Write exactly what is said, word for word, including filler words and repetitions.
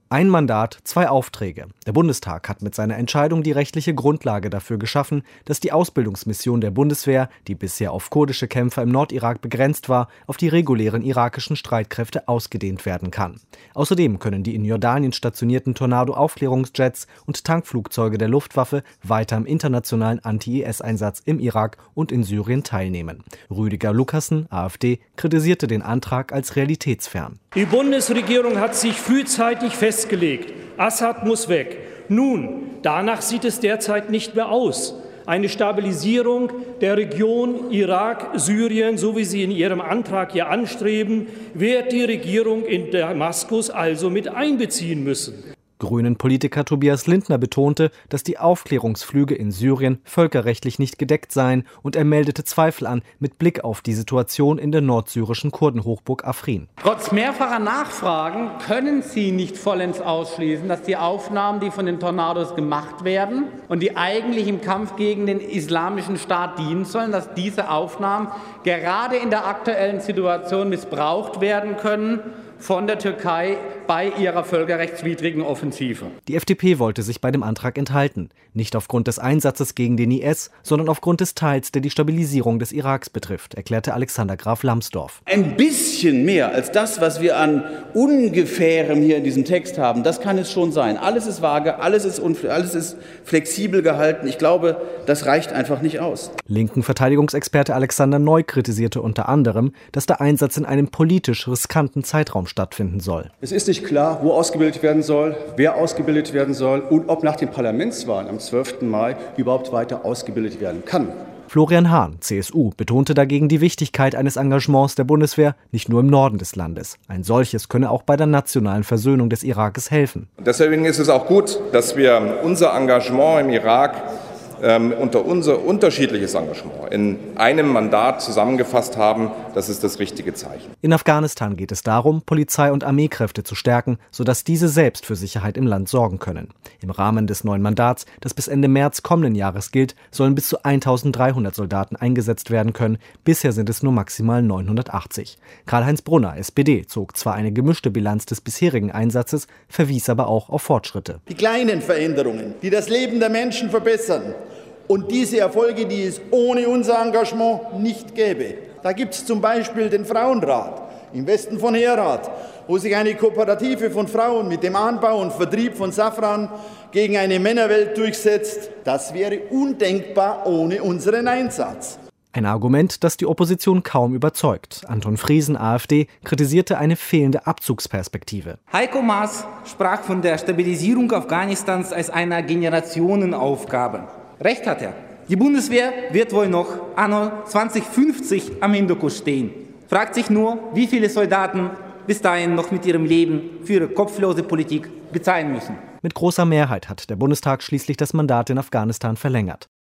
Ein Mandat, zwei Aufträge. Der Bundestag hat mit seiner Entscheidung die rechtliche Grundlage dafür geschaffen, dass die Ausbildungsmission der Bundeswehr, die bisher auf kurdische Kämpfer im Nordirak begrenzt war, auf die regulären irakischen Streitkräfte ausgedehnt werden kann. Außerdem können die in Jordanien stationierten Tornado-Aufklärungsjets und Tankflugzeuge der Luftwaffe weiter am internationalen Anti-I S-Einsatz im Irak und in Syrien teilnehmen. Rüdiger Lukassen, AfD, kritisierte den Antrag als realitätsfern. Die Bundesregierung hat sich frühzeitig festgelegt, Assad muss weg. Nun, danach sieht es derzeit nicht mehr aus. Eine Stabilisierung der Region Irak, Syrien, so wie Sie in Ihrem Antrag hier anstreben, wird die Regierung in Damaskus also mit einbeziehen müssen. Grünen-Politiker Tobias Lindner betonte, dass die Aufklärungsflüge in Syrien völkerrechtlich nicht gedeckt seien, und er meldete Zweifel an mit Blick auf die Situation in der nordsyrischen Kurdenhochburg Afrin. Trotz mehrfacher Nachfragen können Sie nicht vollends ausschließen, dass die Aufnahmen, die von den Tornados gemacht werden und die eigentlich im Kampf gegen den Islamischen Staat dienen sollen, dass diese Aufnahmen gerade in der aktuellen Situation missbraucht werden können von der Türkei bei ihrer völkerrechtswidrigen Offensive. Die F D P wollte sich bei dem Antrag enthalten. Nicht aufgrund des Einsatzes gegen den I S, sondern aufgrund des Teils, der die Stabilisierung des Iraks betrifft, erklärte Alexander Graf Lambsdorff. Ein bisschen mehr als das, was wir an Ungefährem hier in diesem Text haben, das kann es schon sein. Alles ist vage, alles ist, alles ist flexibel gehalten. Ich glaube, das reicht einfach nicht aus. Linken Verteidigungsexperte Alexander Neu kritisierte unter anderem, dass der Einsatz in einem politisch riskanten Zeitraum stattfinden soll. Es ist nicht klar, wo ausgebildet werden soll, wer ausgebildet werden soll und ob nach den Parlamentswahlen am zwölften Mai überhaupt weiter ausgebildet werden kann. Florian Hahn, C S U, betonte dagegen die Wichtigkeit eines Engagements der Bundeswehr, nicht nur im Norden des Landes. Ein solches könne auch bei der nationalen Versöhnung des Irakes helfen. Deswegen ist es auch gut, dass wir unser Engagement im Irak Ähm, unter unser unterschiedliches Engagement in einem Mandat zusammengefasst haben. Das ist das richtige Zeichen. In Afghanistan geht es darum, Polizei- und Armeekräfte zu stärken, sodass diese selbst für Sicherheit im Land sorgen können. Im Rahmen des neuen Mandats, das bis Ende März kommenden Jahres gilt, sollen bis zu eintausenddreihundert Soldaten eingesetzt werden können. Bisher sind es nur maximal neunhundertachtzig. Karl-Heinz Brunner, S P D, zog zwar eine gemischte Bilanz des bisherigen Einsatzes, verwies aber auch auf Fortschritte. Die kleinen Veränderungen, die das Leben der Menschen verbessern, und diese Erfolge, die es ohne unser Engagement nicht gäbe. Da gibt es zum Beispiel den Frauenrat im Westen von Herat, wo sich eine Kooperative von Frauen mit dem Anbau und Vertrieb von Safran gegen eine Männerwelt durchsetzt. Das wäre undenkbar ohne unseren Einsatz. Ein Argument, das die Opposition kaum überzeugt. Anton Friesen, AfD, kritisierte eine fehlende Abzugsperspektive. Heiko Maas sprach von der Stabilisierung Afghanistans als einer Generationenaufgabe. Recht hat er. Die Bundeswehr wird wohl noch anno zwanzig fünfzig am Hindukusch stehen. Fragt sich nur, wie viele Soldaten bis dahin noch mit ihrem Leben für ihre kopflose Politik bezahlen müssen. Mit großer Mehrheit hat der Bundestag schließlich das Mandat in Afghanistan verlängert.